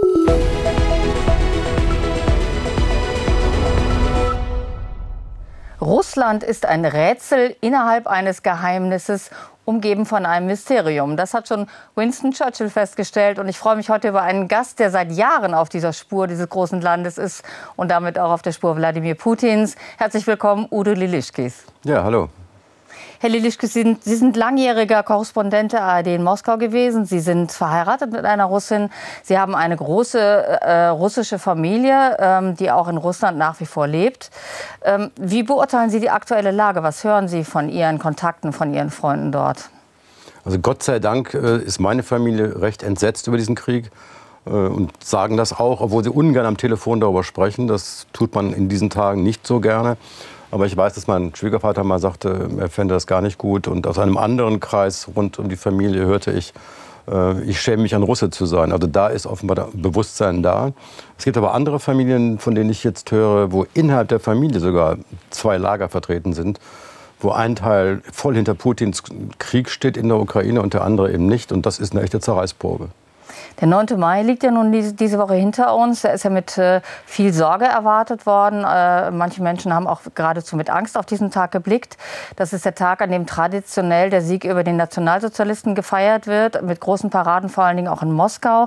Russland ist ein Rätsel innerhalb eines Geheimnisses, umgeben von einem Mysterium. Das hat schon Winston Churchill festgestellt. Und ich freue mich heute über einen Gast, der seit Jahren auf dieser Spur dieses großen Landes ist und damit auch auf der Spur Wladimir Putins. Herzlich willkommen, Udo Lilischkis. Ja, hallo. Herr Lilischkis, Sie sind langjähriger Korrespondent der ARD in Moskau gewesen. Sie sind verheiratet mit einer Russin. Sie haben eine große russische Familie, die auch in Russland nach wie vor lebt. Wie beurteilen Sie die aktuelle Lage? Was hören Sie von Ihren Kontakten, von Ihren Freunden dort? Also Gott sei Dank ist meine Familie recht entsetzt über diesen Krieg und sagen das auch, obwohl sie ungern am Telefon darüber sprechen. Das tut man in diesen Tagen nicht so gerne. Aber ich weiß, dass mein Schwiegervater mal sagte, er fände das gar nicht gut. Und aus einem anderen Kreis rund um die Familie hörte ich schäme mich, ein Russe zu sein. Also da ist offenbar das Bewusstsein da. Es gibt aber andere Familien, von denen ich jetzt höre, wo innerhalb der Familie sogar zwei Lager vertreten sind, wo ein Teil voll hinter Putins Krieg steht in der Ukraine und der andere eben nicht. Und das ist eine echte Zerreißprobe. Der 9. Mai liegt ja nun diese Woche hinter uns. Er ist ja mit viel Sorge erwartet worden. Manche Menschen haben auch geradezu mit Angst auf diesen Tag geblickt. Das ist der Tag, an dem traditionell der Sieg über den Nationalsozialisten gefeiert wird, mit großen Paraden, vor allen Dingen auch in Moskau.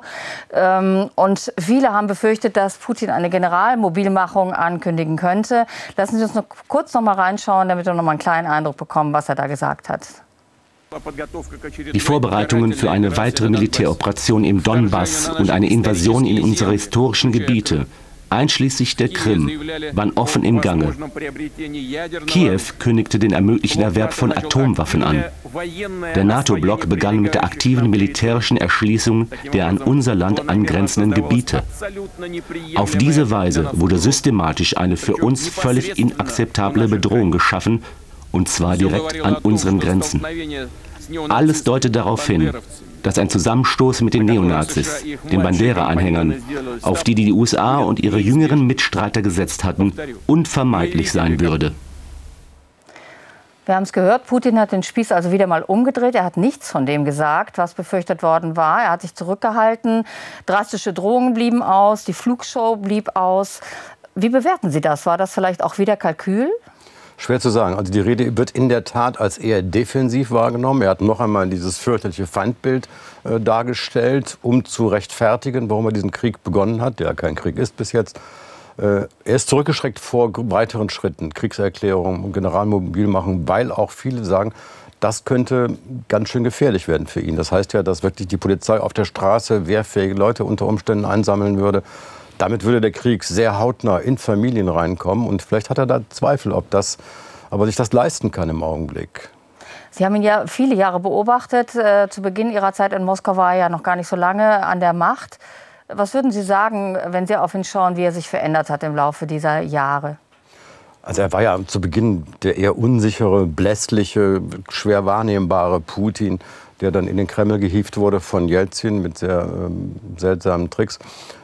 Und viele haben befürchtet, dass Putin eine Generalmobilmachung ankündigen könnte. Lassen Sie uns noch kurz noch mal reinschauen, damit wir noch mal einen kleinen Eindruck bekommen, was er da gesagt hat. Die Vorbereitungen für eine weitere Militäroperation im Donbass und eine Invasion in unsere historischen Gebiete, einschließlich der Krim, waren offen im Gange. Kiew kündigte den ermöglichten Erwerb von Atomwaffen an. Der NATO-Block begann mit der aktiven militärischen Erschließung der an unser Land angrenzenden Gebiete. Auf diese Weise wurde systematisch eine für uns völlig inakzeptable Bedrohung geschaffen, und zwar direkt an unseren Grenzen. Alles deutet darauf hin, dass ein Zusammenstoß mit den Neonazis, den Bandera-Anhängern, auf die die USA und ihre jüngeren Mitstreiter gesetzt hatten, unvermeidlich sein würde. Wir haben es gehört, Putin hat den Spieß also wieder mal umgedreht. Er hat nichts von dem gesagt, was befürchtet worden war. Er hat sich zurückgehalten. Drastische Drohungen blieben aus, die Flugshow blieb aus. Wie bewerten Sie das? War das vielleicht auch wieder Kalkül? Schwer zu sagen. Also die Rede wird in der Tat als eher defensiv wahrgenommen. Er hat noch einmal dieses fürchterliche Feindbild dargestellt, um zu rechtfertigen, warum er diesen Krieg begonnen hat, der kein Krieg ist bis jetzt. Er ist zurückgeschreckt vor weiteren Schritten, Kriegserklärung und Generalmobilmachung, weil auch viele sagen, das könnte ganz schön gefährlich werden für ihn. Das heißt ja, dass wirklich die Polizei auf der Straße wehrfähige Leute unter Umständen einsammeln würde. Damit würde der Krieg sehr hautnah in Familien reinkommen. Und vielleicht hat er da Zweifel, ob er sich das leisten kann im Augenblick. Sie haben ihn ja viele Jahre beobachtet. Zu Beginn Ihrer Zeit in Moskau war er ja noch gar nicht so lange an der Macht. Was würden Sie sagen, wenn Sie auf ihn schauen, wie er sich verändert hat im Laufe dieser Jahre? Also er war ja zu Beginn der eher unsichere, blässliche, schwer wahrnehmbare Putin, der dann in den Kreml gehievt wurde von Jelzin mit sehr seltsamen Tricks.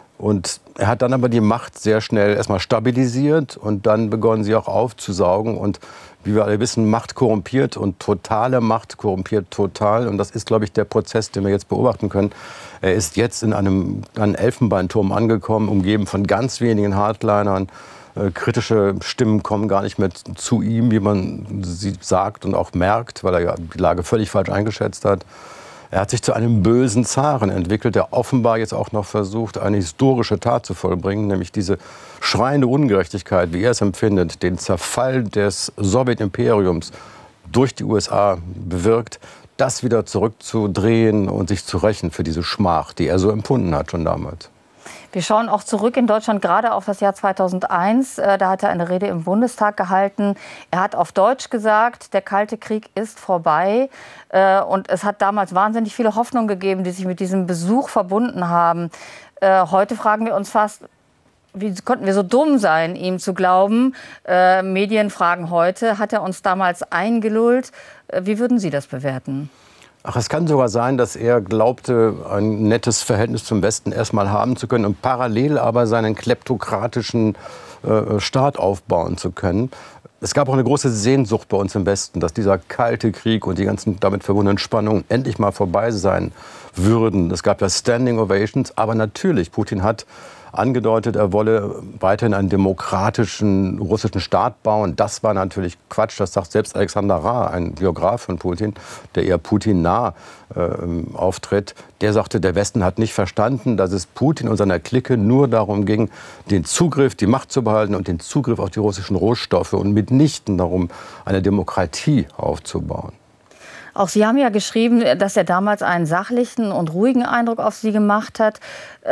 Und er hat dann aber die Macht sehr schnell erstmal stabilisiert und dann begonnen sie auch aufzusaugen. Und wie wir alle wissen, Macht korrumpiert und totale Macht korrumpiert total. Und das ist, glaube ich, der Prozess, den wir jetzt beobachten können. Er ist jetzt in einem Elfenbeinturm angekommen, umgeben von ganz wenigen Hardlinern. Kritische Stimmen kommen gar nicht mehr zu ihm, wie man sie sagt und auch merkt, weil er ja die Lage völlig falsch eingeschätzt hat. Er hat sich zu einem bösen Zaren entwickelt, der offenbar jetzt auch noch versucht, eine historische Tat zu vollbringen, nämlich diese schreiende Ungerechtigkeit, wie er es empfindet, den Zerfall des Sowjetimperiums durch die USA bewirkt, das wieder zurückzudrehen und sich zu rächen für diese Schmach, die er so empfunden hat schon damals. Wir schauen auch zurück in Deutschland gerade auf das Jahr 2001. Da hat er eine Rede im Bundestag gehalten. Er hat auf Deutsch gesagt, der Kalte Krieg ist vorbei. Und es hat damals wahnsinnig viele Hoffnungen gegeben, die sich mit diesem Besuch verbunden haben. Heute fragen wir uns fast, wie konnten wir so dumm sein, ihm zu glauben? Medien fragen heute, hat er uns damals eingelullt? Wie würden Sie das bewerten? Ach, es kann sogar sein, dass er glaubte, ein nettes Verhältnis zum Westen erstmal haben zu können und parallel aber seinen kleptokratischen Staat aufbauen zu können. es gab auch eine große Sehnsucht bei uns im Westen, dass dieser kalte Krieg und die ganzen damit verbundenen Spannungen endlich mal vorbei sein würden. Es gab ja Standing Ovations, aber natürlich, Putin hat angedeutet, er wolle weiterhin einen demokratischen russischen Staat bauen. Das war natürlich Quatsch. Das sagt selbst Alexander Ra, ein Biograf von Putin, der eher Putin nah auftritt. Der sagte, der Westen hat nicht verstanden, dass es Putin und seiner Clique nur darum ging, den Zugriff, die Macht zu behalten und den Zugriff auf die russischen Rohstoffe und mitnichten darum, eine Demokratie aufzubauen. Auch Sie haben ja geschrieben, dass er damals einen sachlichen und ruhigen Eindruck auf Sie gemacht hat.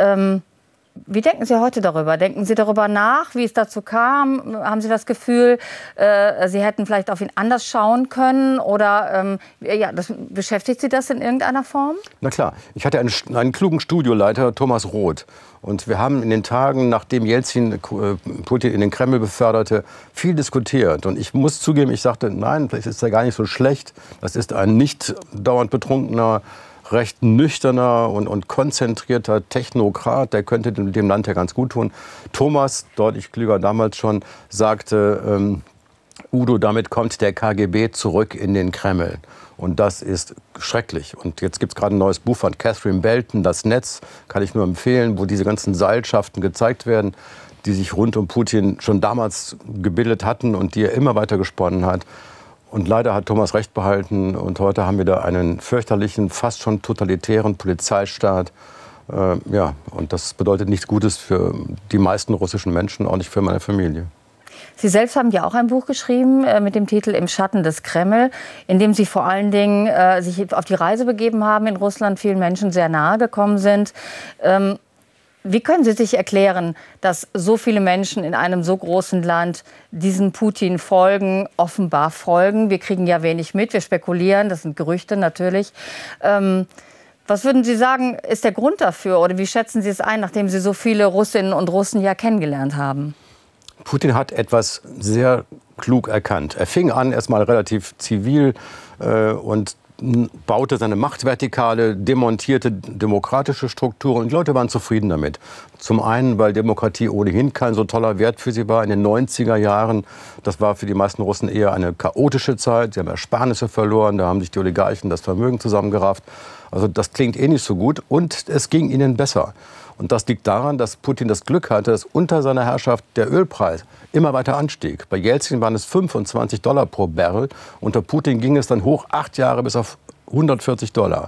Wie denken Sie heute darüber? Denken Sie darüber nach, wie es dazu kam? Haben Sie das Gefühl, Sie hätten vielleicht auf ihn anders schauen können? Oder beschäftigt Sie das in irgendeiner Form? Na klar. Ich hatte einen klugen Studioleiter, Thomas Roth. Und wir haben in den Tagen, nachdem Jelzin Putin in den Kreml beförderte, viel diskutiert. Und ich muss zugeben, ich sagte, nein, vielleicht ist er gar nicht so schlecht. Das ist ein nicht dauernd betrunkener, recht nüchterner und konzentrierter Technokrat, der könnte dem Land ja ganz gut tun. Thomas, deutlich klüger damals schon, sagte, Udo, damit kommt der KGB zurück in den Kreml. Und das ist schrecklich. Und jetzt gibt es gerade ein neues Buch von Catherine Belton, Das Netz, kann ich nur empfehlen, wo diese ganzen Seilschaften gezeigt werden, die sich rund um Putin schon damals gebildet hatten und die er immer weiter gesponnen hat. Und leider hat Thomas recht behalten und heute haben wir da einen fürchterlichen, fast schon totalitären Polizeistaat. Und das bedeutet nichts Gutes für die meisten russischen Menschen, auch nicht für meine Familie. Sie selbst haben ja auch ein Buch geschrieben mit dem Titel Im Schatten des Kreml, in dem Sie vor allen Dingen sich auf die Reise begeben haben, in Russland vielen Menschen sehr nahe gekommen sind. Wie können Sie sich erklären, dass so viele Menschen in einem so großen Land diesen Putin folgen, offenbar folgen? Wir kriegen ja wenig mit, wir spekulieren, das sind Gerüchte natürlich. Was würden Sie sagen, ist der Grund dafür? Oder wie schätzen Sie es ein, nachdem Sie so viele Russinnen und Russen ja kennengelernt haben? Putin hat etwas sehr klug erkannt. Er fing an, erstmal relativ zivil und baute seine Machtvertikale, demontierte demokratische Strukturen und die Leute waren zufrieden damit. Zum einen, weil Demokratie ohnehin kein so toller Wert für sie war in den 90er Jahren. Das war für die meisten Russen eher eine chaotische Zeit. Sie haben Ersparnisse verloren, da haben sich die Oligarchen das Vermögen zusammengerafft. Also das klingt eh nicht so gut und es ging ihnen besser. Und das liegt daran, dass Putin das Glück hatte, dass unter seiner Herrschaft der Ölpreis immer weiter anstieg. Bei Jelzin waren es $25 pro Barrel. Unter Putin ging es dann hoch 8 Jahre bis auf $140.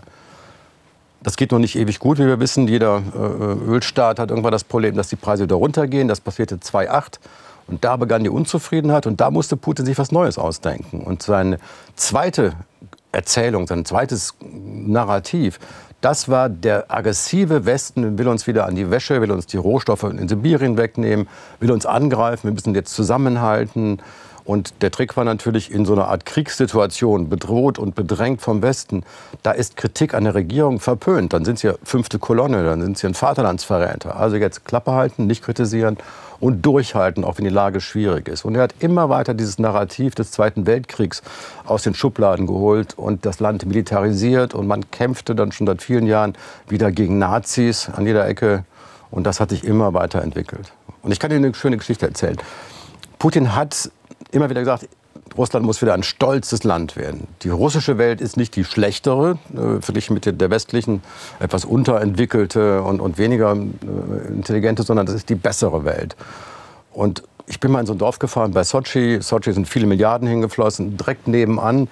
Das geht noch nicht ewig gut, wie wir wissen. Jeder Ölstaat hat irgendwann das Problem, dass die Preise wieder runtergehen. Das passierte 2008. Und da begann die Unzufriedenheit und da musste Putin sich was Neues ausdenken. Und seine zweite Erzählung, sein zweites Narrativ, das war der aggressive Westen, will uns wieder an die Wäsche, will uns die Rohstoffe in Sibirien wegnehmen, will uns angreifen, wir müssen jetzt zusammenhalten. Und der Trick war natürlich in so einer Art Kriegssituation, bedroht und bedrängt vom Westen, da ist Kritik an der Regierung verpönt. Dann sind sie ja 5. Kolonne, dann sind sie ein Vaterlandsverräter. Also jetzt Klappe halten, nicht kritisieren und durchhalten, auch wenn die Lage schwierig ist. Und er hat immer weiter dieses Narrativ des Zweiten Weltkriegs aus den Schubladen geholt und das Land militarisiert. Und man kämpfte dann schon seit vielen Jahren wieder gegen Nazis an jeder Ecke. Und das hat sich immer weiterentwickelt. Und ich kann Ihnen eine schöne Geschichte erzählen. Putin hat immer wieder gesagt, Russland muss wieder ein stolzes Land werden. Die russische Welt ist nicht die schlechtere, verglichen mit der westlichen, etwas unterentwickelte und weniger intelligente, sondern das ist die bessere Welt. Und ich bin mal in so ein Dorf gefahren bei Sochi. Sochi sind viele Milliarden hingeflossen. Direkt nebenan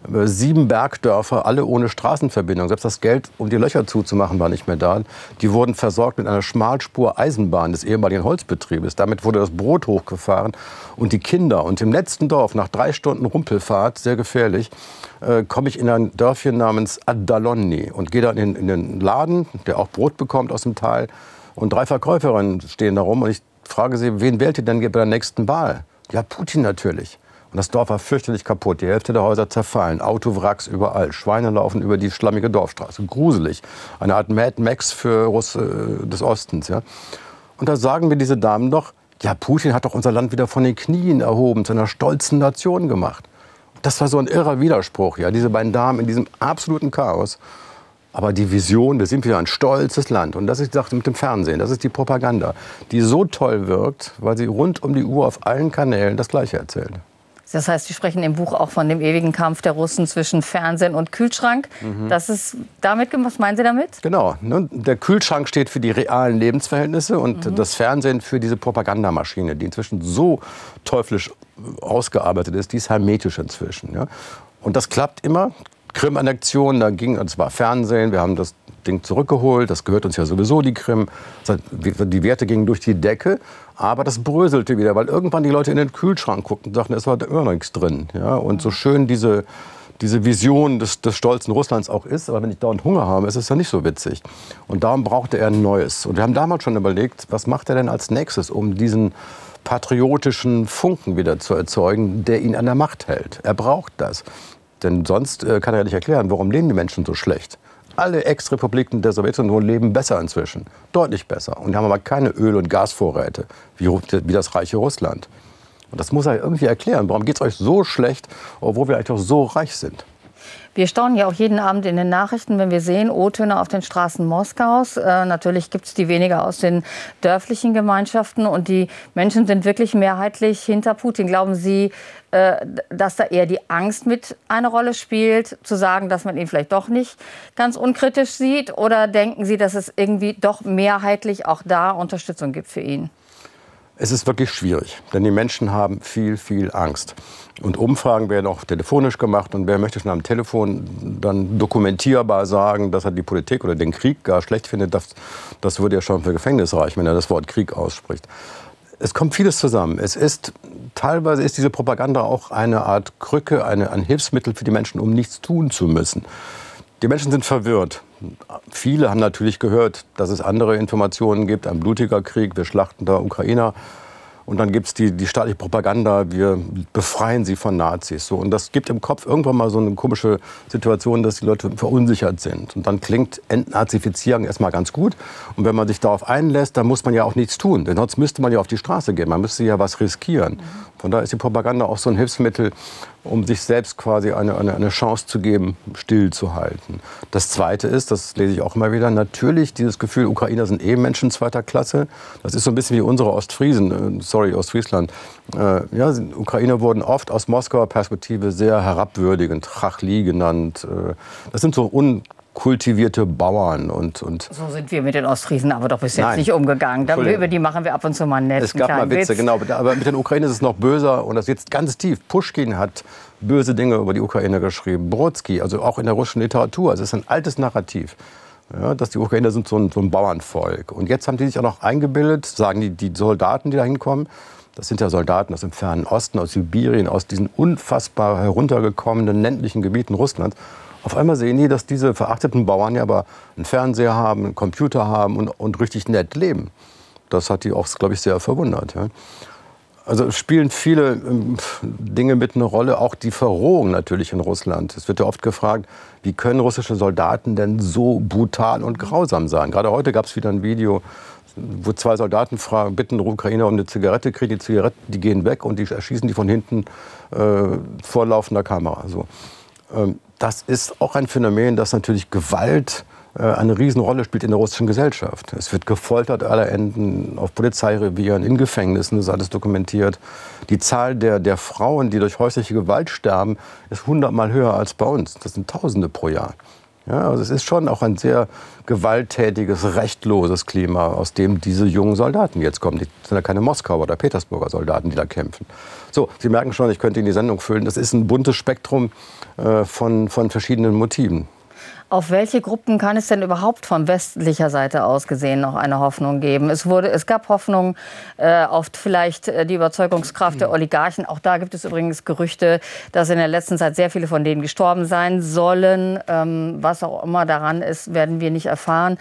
7 Bergdörfer, alle ohne Straßenverbindung. Selbst das Geld, um die Löcher zuzumachen, war nicht mehr da. Die wurden versorgt mit einer Schmalspur-Eisenbahn des ehemaligen Holzbetriebes. Damit wurde das Brot hochgefahren. Und die Kinder. Und im letzten Dorf, nach 3 Stunden Rumpelfahrt, sehr gefährlich, komme ich in ein Dörfchen namens Addalonni und gehe dann in den Laden, der auch Brot bekommt aus dem Tal. Und 3 Verkäuferinnen stehen da rum und ich frage sie, wen wählt ihr denn bei der nächsten Wahl? Ja, Putin natürlich. Und das Dorf war fürchterlich kaputt. Die Hälfte der Häuser zerfallen, Autowracks überall. Schweine laufen über die schlammige Dorfstraße. Gruselig. Eine Art Mad Max für des Ostens. Ja? Und da sagen mir diese Damen doch, ja, Putin hat doch unser Land wieder von den Knien erhoben, zu einer stolzen Nation gemacht. Das war so ein irrer Widerspruch, ja, diese beiden Damen in diesem absoluten Chaos. Aber die Vision, wir sind wieder ein stolzes Land. Und das ist die Sache mit dem Fernsehen, das ist die Propaganda, die so toll wirkt, weil sie rund um die Uhr auf allen Kanälen das Gleiche erzählt. Das heißt, Sie sprechen im Buch auch von dem ewigen Kampf der Russen zwischen Fernsehen und Kühlschrank. Das ist damit, was meinen Sie damit? Genau. Der Kühlschrank steht für die realen Lebensverhältnisse und das Fernsehen für diese Propagandamaschine, die inzwischen so teuflisch ausgearbeitet ist, die ist hermetisch inzwischen. Ja? Und das klappt immer. Krim-Annexion, das war Fernsehen, wir haben das Ding zurückgeholt, das gehört uns ja sowieso, die Krim. Die Werte gingen durch die Decke, aber das bröselte wieder, weil irgendwann die Leute in den Kühlschrank guckten und sagten, es war da immer noch nichts drin. Ja? Und so schön diese Vision des stolzen Russlands auch ist, aber wenn ich dauernd Hunger habe, ist es ja nicht so witzig. Und darum brauchte er ein Neues. Und wir haben damals schon überlegt, was macht er denn als nächstes, um diesen patriotischen Funken wieder zu erzeugen, der ihn an der Macht hält. Er braucht das. Denn sonst kann er ja nicht erklären, warum leben die Menschen so schlecht. Alle Ex-Republiken der Sowjetunion leben besser inzwischen, deutlich besser. Und haben aber keine Öl- und Gasvorräte, wie das reiche Russland. Und das muss er irgendwie erklären. Warum geht es euch so schlecht, obwohl wir eigentlich doch so reich sind? Wir staunen ja auch jeden Abend in den Nachrichten, wenn wir sehen, O-Töne auf den Straßen Moskaus. Natürlich gibt es die weniger aus den dörflichen Gemeinschaften. Und die Menschen sind wirklich mehrheitlich hinter Putin. Glauben Sie, dass da eher die Angst mit eine Rolle spielt, zu sagen, dass man ihn vielleicht doch nicht ganz unkritisch sieht? Oder denken Sie, dass es irgendwie doch mehrheitlich auch da Unterstützung gibt für ihn? Es ist wirklich schwierig, denn die Menschen haben viel, viel Angst. Und Umfragen werden auch telefonisch gemacht. Und wer möchte schon am Telefon dann dokumentierbar sagen, dass er die Politik oder den Krieg gar schlecht findet, das würde ja schon für Gefängnis reichen, wenn er das Wort Krieg ausspricht. Es kommt vieles zusammen. Teilweise ist diese Propaganda auch eine Art Krücke, ein Hilfsmittel für die Menschen, um nichts tun zu müssen. Die Menschen sind verwirrt. Viele haben natürlich gehört, dass es andere Informationen gibt, ein blutiger Krieg, wir schlachten da Ukrainer. Und dann gibt es die staatliche Propaganda, wir befreien sie von Nazis. So. Und das gibt im Kopf irgendwann mal so eine komische Situation, dass die Leute verunsichert sind. Und dann klingt Entnazifizierung erstmal ganz gut. Und wenn man sich darauf einlässt, dann muss man ja auch nichts tun. Denn sonst müsste man ja auf die Straße gehen, man müsste ja was riskieren. Von daher ist die Propaganda auch so ein Hilfsmittel, um sich selbst quasi eine Chance zu geben, stillzuhalten. Das Zweite ist, das lese ich auch immer wieder, natürlich dieses Gefühl, Ukrainer sind Menschen zweiter Klasse. Das ist so ein bisschen wie unsere Ostfriesen, Ostfriesland. Ukrainer wurden oft aus Moskauer Perspektive sehr herabwürdigend, Chachli genannt. Das sind so unkultivierte Bauern. Und so sind wir mit den Ostfriesen aber doch bis jetzt nicht umgegangen. Über die machen wir ab und zu mal nett. Es gab mal Witze, genau. Aber mit den Ukrainern ist es noch böser und das sitzt ganz tief. Puschkin hat böse Dinge über die Ukrainer geschrieben. Brodsky, also auch in der russischen Literatur. Also es ist ein altes Narrativ, ja, dass die Ukrainer sind so ein Bauernvolk. Und jetzt haben die sich auch noch eingebildet, sagen die Soldaten, die da hinkommen, das sind ja Soldaten aus dem fernen Osten, aus Sibirien, aus diesen unfassbar heruntergekommenen ländlichen Gebieten Russlands. Auf einmal sehen die, dass diese verachteten Bauern ja aber einen Fernseher haben, einen Computer haben und richtig nett leben. Das hat die auch, glaube ich, sehr verwundert. Ja. Also es spielen viele Dinge mit eine Rolle, auch die Verrohung natürlich in Russland. Es wird ja oft gefragt, wie können russische Soldaten denn so brutal und grausam sein? Gerade heute gab es wieder ein Video, wo zwei Soldaten bitten Ukrainer um eine Zigarette, kriegen die Zigarette, die gehen weg und die erschießen die von hinten vor laufender Kamera. So. Das ist auch ein Phänomen, dass natürlich Gewalt eine Riesenrolle spielt in der russischen Gesellschaft. Es wird gefoltert aller Enden, auf Polizeirevieren, in Gefängnissen, das ist alles dokumentiert. Die Zahl der Frauen, die durch häusliche Gewalt sterben, ist 100-mal höher als bei uns. Das sind Tausende pro Jahr. Ja, also es ist schon auch ein sehr gewalttätiges, rechtloses Klima, aus dem diese jungen Soldaten jetzt kommen. Die sind ja keine Moskauer oder Petersburger Soldaten, die da kämpfen. So, Sie merken schon, ich könnte Ihnen die Sendung füllen. Das ist ein buntes Spektrum von verschiedenen Motiven. Auf welche Gruppen kann es denn überhaupt von westlicher Seite aus gesehen noch eine Hoffnung geben? Es gab Hoffnung auf vielleicht die Überzeugungskraft der Oligarchen. Auch da gibt es übrigens Gerüchte, dass in der letzten Zeit sehr viele von denen gestorben sein sollen. Was auch immer daran ist, werden wir nicht erfahren.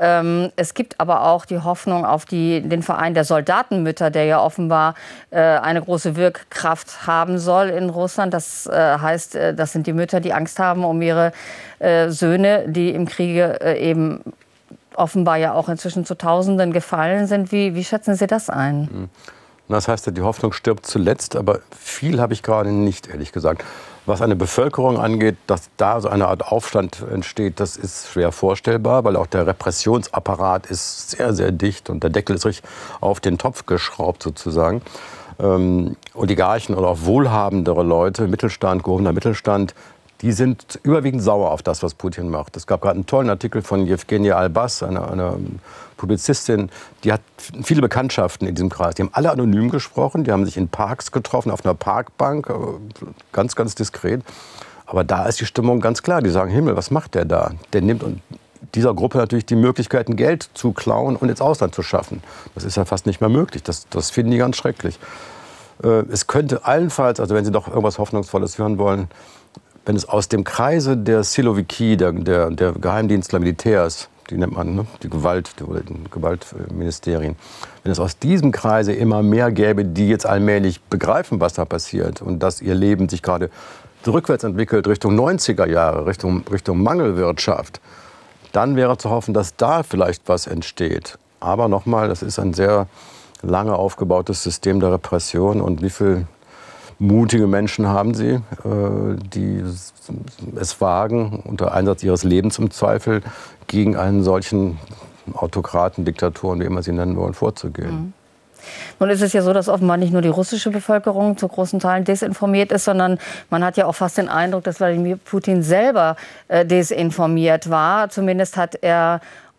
Es gibt aber auch die Hoffnung auf den Verein der Soldatenmütter, der ja offenbar eine große Wirkkraft haben soll in Russland. Das heißt, das sind die Mütter, die Angst haben um ihre Söhne, die im Kriege eben offenbar ja auch inzwischen zu Tausenden gefallen sind. Wie schätzen Sie das ein? Das heißt ja, die Hoffnung stirbt zuletzt, aber viel habe ich gerade nicht, ehrlich gesagt. Was eine Bevölkerung angeht, dass da so eine Art Aufstand entsteht, das ist schwer vorstellbar, weil auch der Repressionsapparat ist sehr, sehr dicht und der Deckel ist richtig auf den Topf geschraubt sozusagen. Oligarchen oder auch wohlhabendere Leute, Mittelstand, gehobener Mittelstand, die sind überwiegend sauer auf das, was Putin macht. Es gab gerade einen tollen Artikel von Jewgenia Albas, einer Publizistin, die hat viele Bekanntschaften in diesem Kreis. Die haben alle anonym gesprochen, die haben sich in Parks getroffen, auf einer Parkbank, ganz, ganz diskret. Aber da ist die Stimmung ganz klar. Die sagen, Himmel, was macht der da? Der nimmt dieser Gruppe natürlich die Möglichkeiten, Geld zu klauen und ins Ausland zu schaffen. Das ist ja fast nicht mehr möglich. Das finden die ganz schrecklich. Es könnte allenfalls, also wenn Sie doch irgendwas Hoffnungsvolles hören wollen, wenn es aus dem Kreise der Siloviki, der Geheimdienstler, Militärs, die nennt man, ne, die Gewaltministerien, wenn es aus diesem Kreise immer mehr gäbe, die jetzt allmählich begreifen, was da passiert und dass ihr Leben sich gerade rückwärts entwickelt Richtung 90er Jahre, Richtung Mangelwirtschaft, dann wäre zu hoffen, dass da vielleicht was entsteht. Aber nochmal, das ist ein sehr lange aufgebautes System der Repression. Und wie viele mutige Menschen haben Sie, die es wagen, unter Einsatz ihres Lebens im Zweifel, gegen einen solchen Autokraten, Diktatoren, wie immer Sie nennen wollen, vorzugehen? Mhm. Nun ist es ja so, dass offenbar nicht nur die russische Bevölkerung zu großen Teilen desinformiert ist, sondern man hat ja auch fast den Eindruck, dass Wladimir Putin selber desinformiert war. Zumindest hat er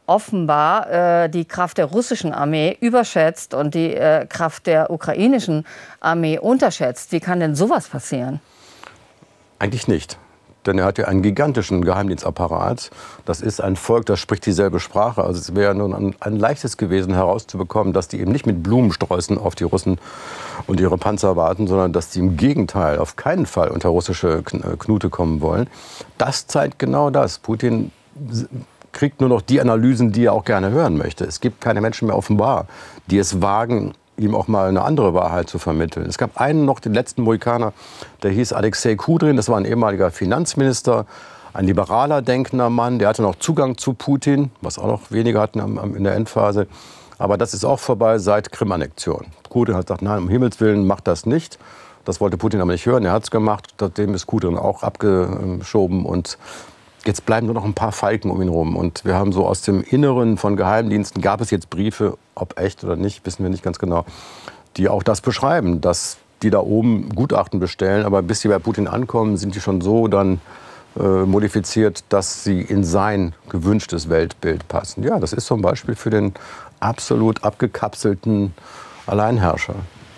offenbar die Kraft der russischen Armee überschätzt und die Kraft der ukrainischen Armee unterschätzt. Wie kann denn sowas passieren? Eigentlich nicht. Denn er hat ja einen gigantischen Geheimdienstapparat. Das ist ein Volk, das spricht dieselbe Sprache. Also es wäre nun ein leichtes gewesen, herauszubekommen, dass die eben nicht mit Blumensträußen auf die Russen und ihre Panzer warten, sondern dass die im Gegenteil auf keinen Fall unter russische Knute kommen wollen. Das zeigt genau das. Putin kriegt nur noch die Analysen, die er auch gerne hören möchte. Es gibt keine Menschen mehr offenbar, die es wagen, ihm auch mal eine andere Wahrheit zu vermitteln. Es gab einen noch, den letzten Mohikaner, der hieß Alexei Kudrin, das war ein ehemaliger Finanzminister, ein liberaler denkender Mann, der hatte noch Zugang zu Putin, was auch noch weniger hatten in der Endphase. Aber das ist auch vorbei seit Krim-Annexion. Kudrin hat gesagt, nein, um Himmels Willen, macht das nicht. Das wollte Putin aber nicht hören, er hat es gemacht, seitdem ist Kudrin auch abgeschoben und jetzt bleiben nur noch ein paar Falken um ihn rum. Und wir haben so aus dem Inneren von Geheimdiensten, gab es jetzt Briefe, ob echt oder nicht, wissen wir nicht ganz genau, die auch das beschreiben, dass die da oben Gutachten bestellen, aber bis sie bei Putin ankommen, sind die schon so dann modifiziert, dass sie in sein gewünschtes Weltbild passen. Ja, das ist zum Beispiel für den absolut abgekapselten Alleinherrscher.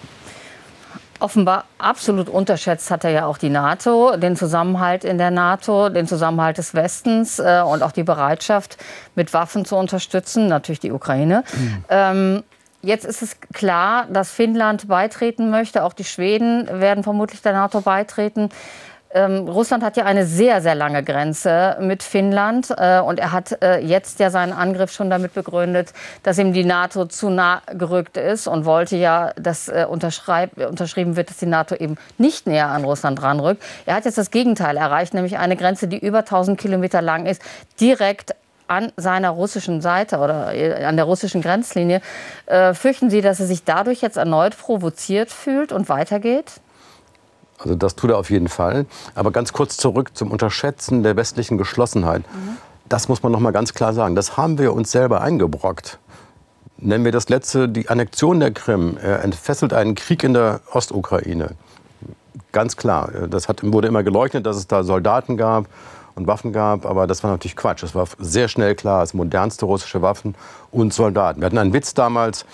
Offenbar absolut unterschätzt hat er ja auch die NATO, den Zusammenhalt in der NATO, den Zusammenhalt des Westens und auch die Bereitschaft, mit Waffen zu unterstützen, natürlich die Ukraine. Jetzt ist es klar, dass Finnland beitreten möchte, auch die Schweden werden vermutlich der NATO beitreten. Russland hat ja eine sehr, sehr lange Grenze mit Finnland und er hat jetzt ja seinen Angriff schon damit begründet, dass ihm die NATO zu nah gerückt ist und wollte ja, dass unterschrieben wird, dass die NATO eben nicht näher an Russland ranrückt. Er hat jetzt das Gegenteil erreicht, nämlich eine Grenze, die über 1000 Kilometer lang ist, direkt an seiner russischen Seite oder an der russischen Grenzlinie. Fürchten Sie, dass er sich dadurch jetzt erneut provoziert fühlt und weitergeht? Also das tut er auf jeden Fall. Aber ganz kurz zurück zum Unterschätzen der westlichen Geschlossenheit. Das muss man noch mal ganz klar sagen. Das haben wir uns selber eingebrockt. Nennen wir das letzte, die Annexion der Krim. Er entfesselt einen Krieg in der Ostukraine. Ganz klar. Das wurde immer geleugnet, dass es da Soldaten gab und Waffen gab. Aber das war natürlich Quatsch. Es war sehr schnell klar, es modernste russische Waffen und Soldaten. Wir hatten einen Witz damals,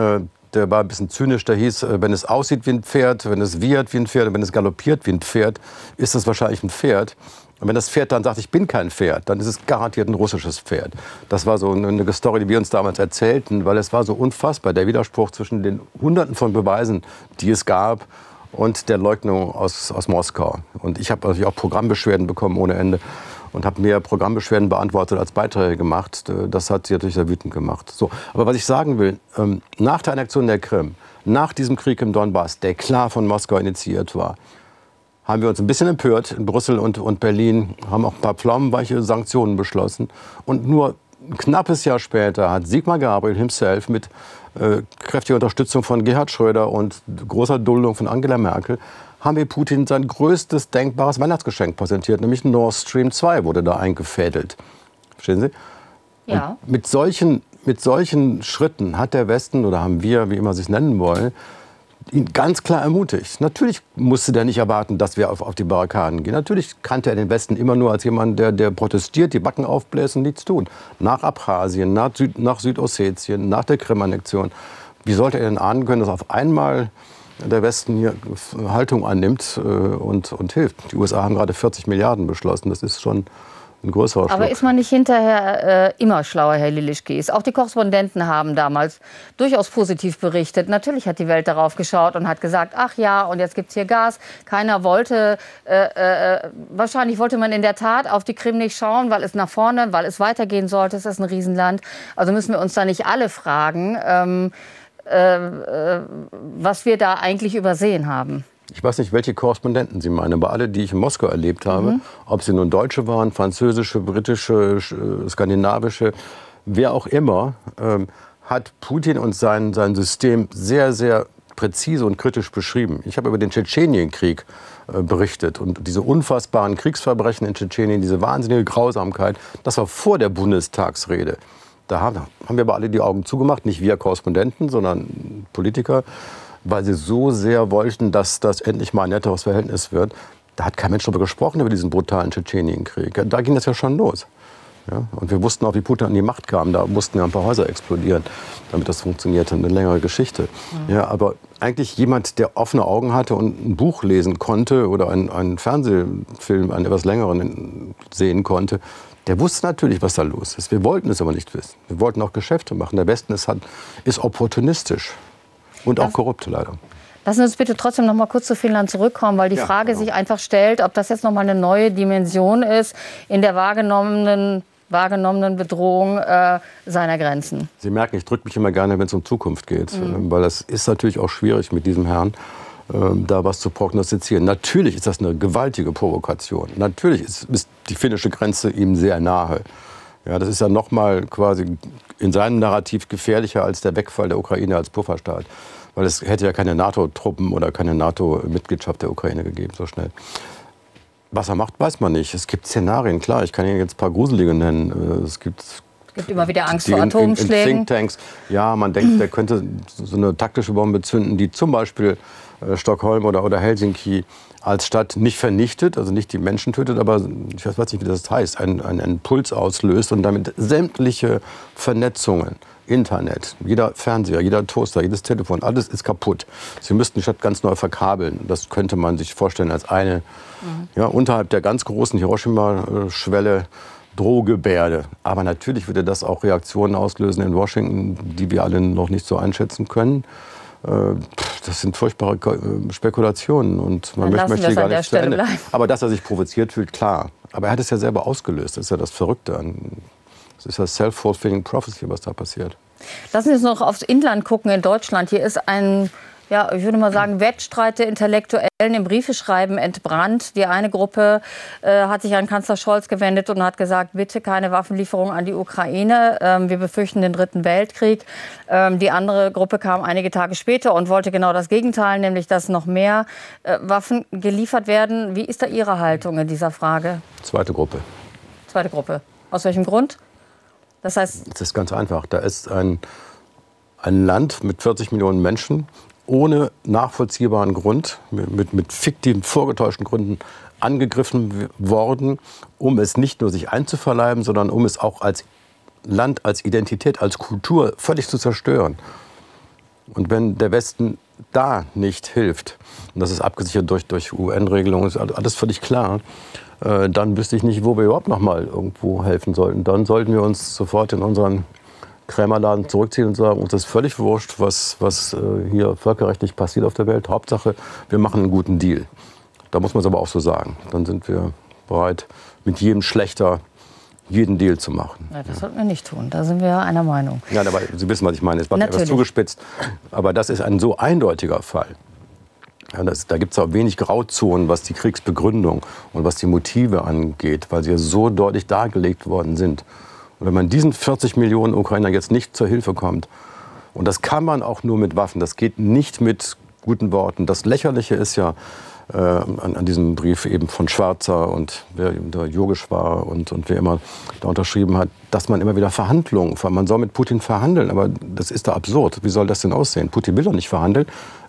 der war ein bisschen zynisch, der hieß, wenn es aussieht wie ein Pferd, wenn es wiehert wie ein Pferd und wenn es galoppiert wie ein Pferd, ist es wahrscheinlich ein Pferd. Und wenn das Pferd dann sagt, ich bin kein Pferd, dann ist es garantiert ein russisches Pferd. Das war so eine Story, die wir uns damals erzählten, weil es war so unfassbar, der Widerspruch zwischen den Hunderten von Beweisen, die es gab, und der Leugnung aus Moskau. Und ich habe natürlich auch Programmbeschwerden bekommen ohne Ende. Und habe mehr Programmbeschwerden beantwortet als Beiträge gemacht. Das hat sie natürlich sehr wütend gemacht. So, aber was ich sagen will, nach der Annexion der Krim, nach diesem Krieg im Donbass, der klar von Moskau initiiert war, haben wir uns ein bisschen empört in Brüssel und Berlin, haben auch ein paar pflaumenweiche Sanktionen beschlossen. Und nur ein knappes Jahr später hat Sigmar Gabriel himself mit kräftiger Unterstützung von Gerhard Schröder und großer Duldung von Angela Merkel haben wir Putin sein größtes denkbares Weihnachtsgeschenk präsentiert, nämlich Nord Stream 2 wurde da eingefädelt. Verstehen Sie? Ja. Und mit solchen Schritten hat der Westen, oder haben wir, wie immer Sie es nennen wollen, ihn ganz klar ermutigt. Natürlich musste der nicht erwarten, dass wir auf die Barrikaden gehen. Natürlich kannte er den Westen immer nur als jemand, der protestiert, die Backen aufbläst und nichts tut. Nach Abchasien, nach Südossetien, nach der Krim-Annexion. Wie sollte er denn ahnen können, dass auf einmal der Westen hier Haltung annimmt und hilft? Die USA haben gerade 40 Milliarden beschlossen. Das ist schon ein größerer Schluck. Aber ist man nicht hinterher immer schlauer, Herr Lilischkis? Auch die Korrespondenten haben damals durchaus positiv berichtet. Natürlich hat die Welt darauf geschaut und hat gesagt, ach ja, und jetzt gibt es hier Gas. Keiner wollte, wahrscheinlich wollte man in der Tat auf die Krim nicht schauen, weil es nach vorne, weil es weitergehen sollte. Es ist ein Riesenland. Also müssen wir uns da nicht alle fragen, was wir da eigentlich übersehen haben. Ich weiß nicht, welche Korrespondenten Sie meinen, aber alle, die ich in Moskau erlebt habe, ob sie nun Deutsche waren, französische, britische, skandinavische, wer auch immer, hat Putin und sein System sehr, sehr präzise und kritisch beschrieben. Ich habe über den Tschetschenienkrieg berichtet und diese unfassbaren Kriegsverbrechen in Tschetschenien, diese wahnsinnige Grausamkeit, das war vor der Bundestagsrede. Da haben wir aber alle die Augen zugemacht, nicht wir Korrespondenten, sondern Politiker, weil sie so sehr wollten, dass das endlich mal ein netteres Verhältnis wird. Da hat kein Mensch darüber gesprochen, über diesen brutalen Tschetschenienkrieg. Da ging das ja schon los. Ja? Und wir wussten auch, wie Putin an die Macht kam. Da mussten ja ein paar Häuser explodieren, damit das funktionierte. Eine längere Geschichte. Ja, aber eigentlich jemand, der offene Augen hatte und ein Buch lesen konnte oder einen Fernsehfilm, einen etwas längeren sehen konnte, der wusste natürlich, was da los ist. Wir wollten es aber nicht wissen. Wir wollten auch Geschäfte machen. Der Westen ist opportunistisch. Und auch korrupt, leider. Lassen Sie uns bitte trotzdem noch mal kurz zu Finnland zurückkommen, weil die Frage sich einfach stellt, ob das jetzt noch mal eine neue Dimension ist in der wahrgenommenen Bedrohung seiner Grenzen. Sie merken, ich drücke mich immer gerne, wenn es um Zukunft geht. Weil das ist natürlich auch schwierig mit diesem Herrn, da was zu prognostizieren. Natürlich ist das eine gewaltige Provokation. Natürlich ist die finnische Grenze ihm sehr nahe. Ja, das ist ja noch mal quasi in seinem Narrativ gefährlicher als der Wegfall der Ukraine als Pufferstaat. Weil es hätte ja keine NATO-Truppen oder keine NATO-Mitgliedschaft der Ukraine gegeben, so schnell. Was er macht, weiß man nicht. Es gibt Szenarien, klar. Ich kann Ihnen jetzt ein paar gruselige nennen. Es gibt immer wieder Angst vor Atomschlägen. In Thinktanks. Ja, man denkt, der könnte so eine taktische Bombe zünden, die zum Beispiel Stockholm oder Helsinki als Stadt nicht vernichtet, also nicht die Menschen tötet, aber ich weiß nicht, wie das heißt, einen Impuls auslöst und damit sämtliche Vernetzungen, Internet, jeder Fernseher, jeder Toaster, jedes Telefon, alles ist kaputt. Sie müssten die Stadt ganz neu verkabeln. Das könnte man sich vorstellen als eine, unterhalb der ganz großen Hiroshima-Schwelle, Drohgebärde. Aber natürlich würde das auch Reaktionen auslösen in Washington, die wir alle noch nicht so einschätzen können. Das sind furchtbare Spekulationen und man möchte hier gar nicht zu Ende. Aber dass er sich provoziert fühlt, klar. Aber er hat es ja selber ausgelöst. Das ist ja das Verrückte an. Das ist das Self-Fulfilling Prophecy, was da passiert. Lassen Sie uns noch aufs Inland gucken in Deutschland. Hier ist ein, ja, ich würde mal sagen, Wettstreit der Intellektuellen im Briefeschreiben entbrannt. Die eine Gruppe hat sich an Kanzler Scholz gewendet und hat gesagt, bitte keine Waffenlieferung an die Ukraine. Wir befürchten den Dritten Weltkrieg. Die andere Gruppe kam einige Tage später und wollte genau das Gegenteil, nämlich dass noch mehr Waffen geliefert werden. Wie ist da Ihre Haltung in dieser Frage? Zweite Gruppe. Zweite Gruppe. Aus welchem Grund? Das heißt, es ist ganz einfach. Da ist ein Land mit 40 Millionen Menschen ohne nachvollziehbaren Grund, mit fiktiven, vorgetäuschten Gründen angegriffen worden, um es nicht nur sich einzuverleiben, sondern um es auch als Land, als Identität, als Kultur völlig zu zerstören. Und wenn der Westen da nicht hilft, und das ist abgesichert durch UN-Regelungen, ist alles völlig klar, dann wüsste ich nicht, wo wir überhaupt noch mal irgendwo helfen sollten. Dann sollten wir uns sofort in unseren Krämerladen zurückziehen und sagen, uns ist völlig wurscht, was hier völkerrechtlich passiert auf der Welt. Hauptsache, wir machen einen guten Deal. Da muss man es aber auch so sagen. Dann sind wir bereit, mit jedem Schlechter jeden Deal zu machen. Ja, das sollten wir nicht tun. Da sind wir einer Meinung. Ja, aber Sie wissen, was ich meine. Es war etwas zugespitzt. Aber das ist ein so eindeutiger Fall. Ja, da gibt es auch wenig Grauzonen, was die Kriegsbegründung und was die Motive angeht, weil sie so deutlich dargelegt worden sind. Und wenn man diesen 40 Millionen Ukrainern jetzt nicht zur Hilfe kommt, und das kann man auch nur mit Waffen, das geht nicht mit guten Worten. Das Lächerliche ist ja an diesem Brief eben von Schwarzer und wer der Jogisch war und wer immer da unterschrieben hat, dass man immer wieder Verhandlungen, man soll mit Putin verhandeln, aber das ist da absurd. Wie soll das denn aussehen? Putin will doch nicht verhandeln.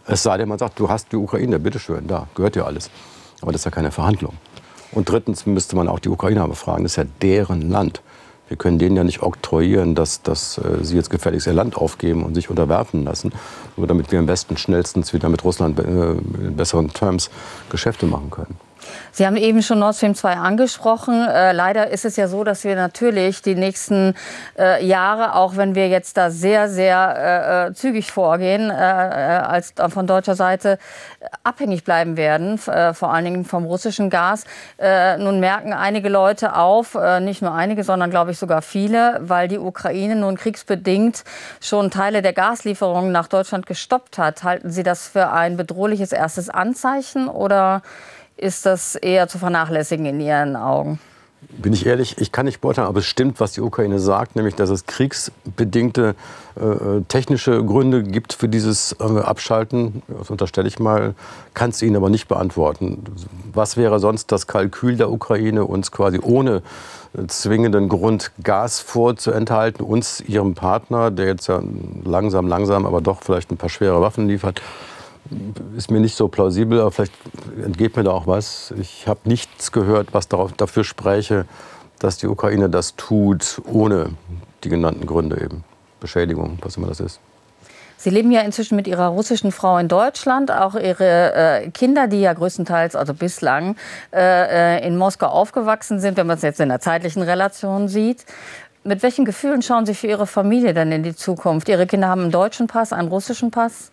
Es sei denn, man sagt, du hast die Ukraine, bitteschön, da gehört dir alles. Aber das ist ja keine Verhandlung. Und drittens müsste man auch die Ukrainer befragen, das ist ja deren Land. Wir können denen ja nicht oktroyieren, dass sie jetzt gefälligst ihr Land aufgeben und sich unterwerfen lassen, nur damit wir am besten schnellstens wieder mit Russland in besseren Terms Geschäfte machen können. Sie haben eben schon Nord Stream 2 angesprochen. Leider ist es ja so, dass wir natürlich die nächsten Jahre, auch wenn wir jetzt da sehr, sehr zügig vorgehen, als von deutscher Seite abhängig bleiben werden, vor allen Dingen vom russischen Gas. Nun merken einige Leute auf, nicht nur einige, sondern glaube ich sogar viele, weil die Ukraine nun kriegsbedingt schon Teile der Gaslieferungen nach Deutschland gestoppt hat. Halten Sie das für ein bedrohliches erstes Anzeichen oder ist das eher zu vernachlässigen in Ihren Augen? Bin ich ehrlich, ich kann nicht beurteilen, aber es stimmt, was die Ukraine sagt, nämlich, dass es kriegsbedingte technische Gründe gibt für dieses Abschalten. Das unterstelle ich mal, kann es Ihnen aber nicht beantworten. Was wäre sonst das Kalkül der Ukraine, uns quasi ohne zwingenden Grund Gas vorzuenthalten, uns, ihrem Partner, der jetzt ja langsam, aber doch vielleicht ein paar schwere Waffen liefert? Ist mir nicht so plausibel, aber vielleicht entgeht mir da auch was. Ich habe nichts gehört, was dafür spräche, dass die Ukraine das tut, ohne die genannten Gründe eben. Beschädigung, was immer das ist. Sie leben ja inzwischen mit Ihrer russischen Frau in Deutschland. Auch Ihre Kinder, die ja größtenteils, also bislang, in Moskau aufgewachsen sind, wenn man es jetzt in der zeitlichen Relation sieht. Mit welchen Gefühlen schauen Sie für Ihre Familie dann in die Zukunft? Ihre Kinder haben einen deutschen Pass, einen russischen Pass?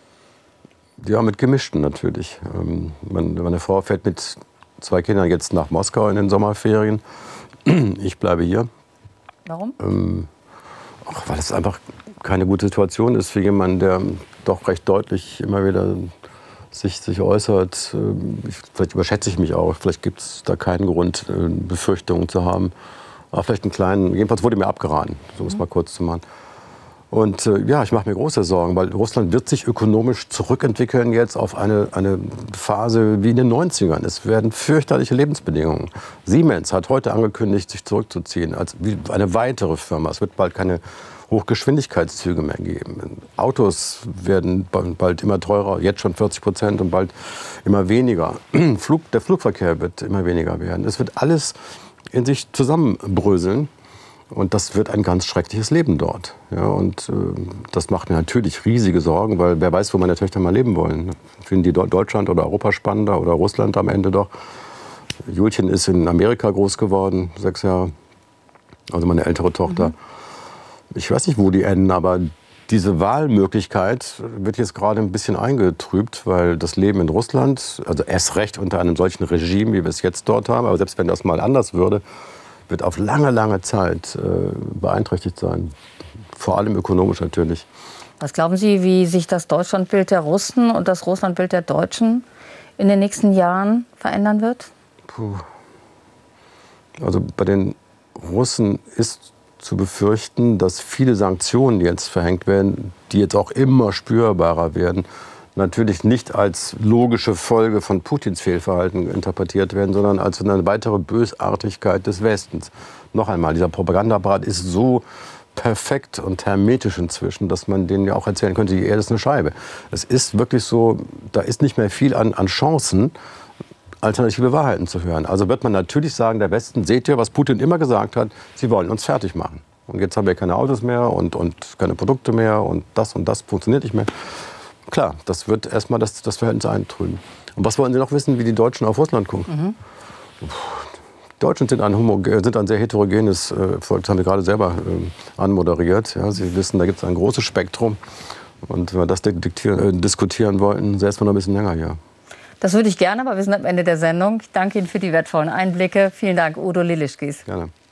Ja, mit gemischten natürlich. Meine Frau fährt mit 2 Kindern jetzt nach Moskau in den Sommerferien. Ich bleibe hier. Warum? Weil es einfach keine gute Situation ist für jemanden, der doch recht deutlich immer wieder sich äußert. Vielleicht überschätze ich mich auch. Vielleicht gibt es da keinen Grund, Befürchtungen zu haben. Aber vielleicht einen kleinen, jedenfalls wurde mir abgeraten, so es mal kurz zu machen. Und ja, ich mache mir große Sorgen, weil Russland wird sich ökonomisch zurückentwickeln jetzt auf eine Phase wie in den 90ern. Es werden fürchterliche Lebensbedingungen. Siemens hat heute angekündigt, sich zurückzuziehen als eine weitere Firma. Es wird bald keine Hochgeschwindigkeitszüge mehr geben. Autos werden bald immer teurer, jetzt schon 40% und bald immer weniger. Der Flugverkehr wird immer weniger werden. Es wird alles in sich zusammenbröseln. Und das wird ein ganz schreckliches Leben dort. Ja, und das macht mir natürlich riesige Sorgen, weil wer weiß, wo meine Töchter mal leben wollen. Finden die Deutschland oder Europa spannender oder Russland am Ende doch? Julchen ist in Amerika groß geworden, 6 Jahre, also meine ältere Tochter. Ich weiß nicht, wo die enden, aber diese Wahlmöglichkeit wird jetzt gerade ein bisschen eingetrübt, weil das Leben in Russland, also erst recht unter einem solchen Regime, wie wir es jetzt dort haben, aber selbst wenn das mal anders würde, wird auf lange Zeit beeinträchtigt sein. Vor allem ökonomisch natürlich. Was glauben Sie, wie sich das Deutschlandbild der Russen und das Russlandbild der Deutschen in den nächsten Jahren verändern wird? Also bei den Russen ist zu befürchten, dass viele Sanktionen, die jetzt verhängt werden, die jetzt auch immer spürbarer werden, natürlich nicht als logische Folge von Putins Fehlverhalten interpretiert werden, sondern als eine weitere Bösartigkeit des Westens. Noch einmal, dieser Propagandaapparat ist so perfekt und hermetisch inzwischen, dass man denen ja auch erzählen könnte, die Erde ist eine Scheibe. Es ist wirklich so, da ist nicht mehr viel an Chancen, alternative Wahrheiten zu hören. Also wird man natürlich sagen, der Westen, seht ihr, was Putin immer gesagt hat, sie wollen uns fertig machen. Und jetzt haben wir keine Autos mehr und keine Produkte mehr und das funktioniert nicht mehr. Klar, das wird erstmal das Verhältnis eintrüben. Und was wollen Sie noch wissen, wie die Deutschen auf Russland gucken? Die Deutschen sind ein sehr heterogenes Volk, das haben wir gerade selber anmoderiert. Ja, Sie wissen, da gibt es ein großes Spektrum. Und wenn wir das diskutieren wollten, säßen wir noch ein bisschen länger hier. Das würde ich gerne, aber wir sind am Ende der Sendung. Ich danke Ihnen für die wertvollen Einblicke. Vielen Dank, Udo Lilischkis. Gerne.